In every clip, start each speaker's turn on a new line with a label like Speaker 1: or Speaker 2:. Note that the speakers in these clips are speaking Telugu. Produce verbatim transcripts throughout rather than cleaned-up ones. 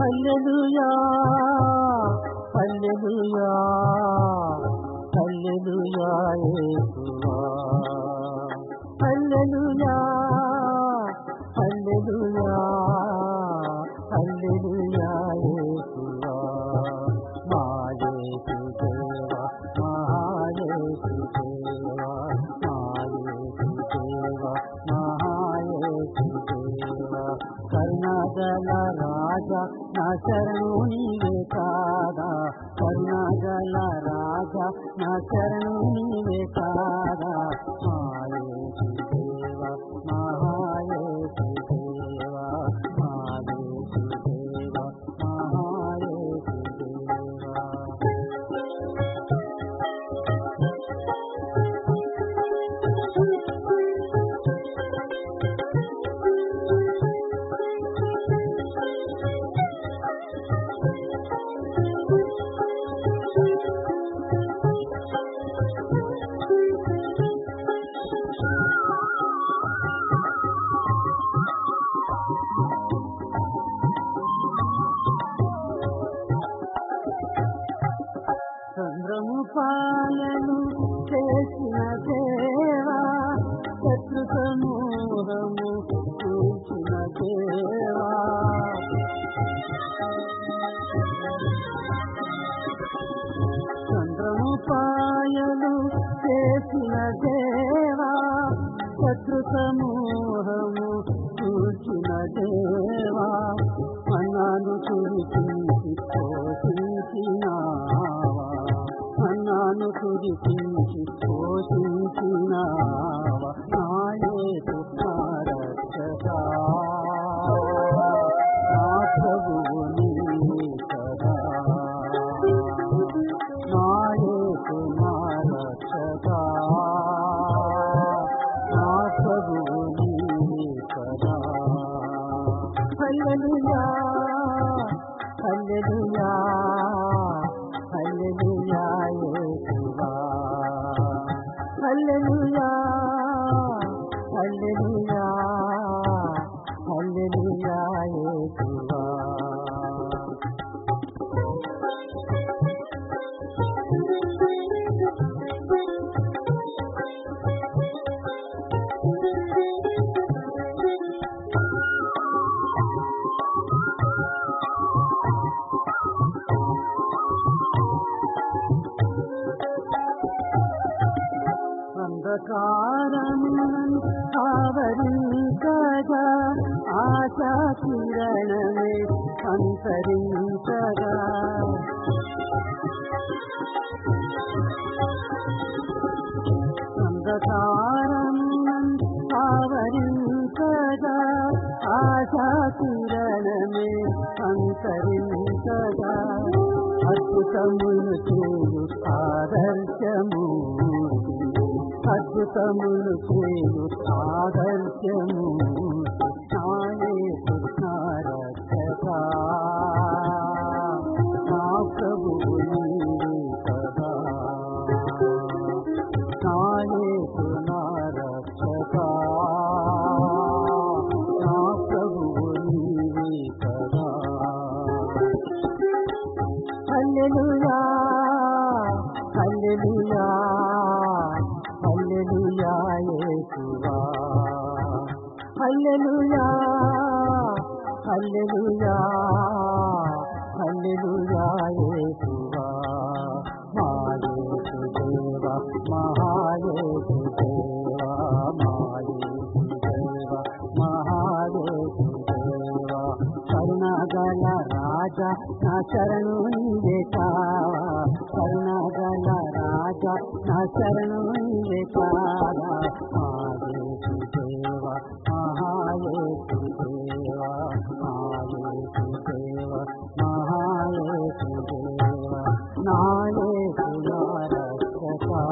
Speaker 1: హల్లెలూయా హల్లెలూయా హల్లెలూయా యేసువా హల్లెలూయా హల్లెలూయా హల్లెలూయా యేసువా మా యేసు దేవా మా యేసు దేవా మా యేసు దేవా మా యేసు దేవా కరుణాగల రాజా నా శరణు నీవే కాదా కరుణాగల రాజా నా శరణు నీవే కాదా మా యేసు దేవా మా యేసు దేవా మా యేసు దేవా మా యేసు దేవా చంద్రము పాలను చేసిన దేవా శత్రు సమూహము కూర్చిన దేవా చంద్రము పాయలు చేసిన దేవా శత్రు సమూహము కూర్చిన దేవా అన్నాను కురిపించి పోషించినావా అన్నాను కురిపించి పోషించినావా నా యేసు నా రక్షకా నా ప్రభువు నీవే కదా నా యేసు నా రక్షకా నా ప్రభువు నీవే కదా హల్లెలూయా హల్లెలూయా హల్లెలూయా యేసువా హల్లెలూయా హల్లెలూయా హల్లెలూయా యేసువా అంధకారమును ఆవరించగా ఆశా కిరణమే అంతరించగా అంధకారమును ఆవరించగా ఆశా కిరణమే అంతరించగా అద్భుతములు చేయు ఆదర్శము అద్భుతములు చేయు ఆదర్శము నా యేసు నా రక్షకా నా ప్రభువు నీవే కదా నా యేసు నా రక్షకా నా ప్రభువు నీవే కదా హల్లెలూయా హల్లెలూయా హల్లెలూయా యేసువా హల్లెలూయా హల్లెలూయా హల్లెలూయా యేసువా మా యేసు దేవా మా యేసు దేవా మా యేసు దేవా మా యేసు దేవా కరుణాగల రాజా నా శరణు నీవే కావా కరుణాగల రాజా నా శరణు నీవే కాదా మా యేసు దేవా మా యేసు దేవా మా యేసు దేవా మా యేసు దేవా నా యేసు నా రక్షకా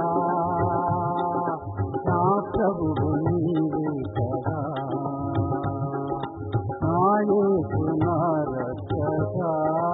Speaker 1: నా ప్రభువు నీవే కదా నా యేసు నా రక్షకా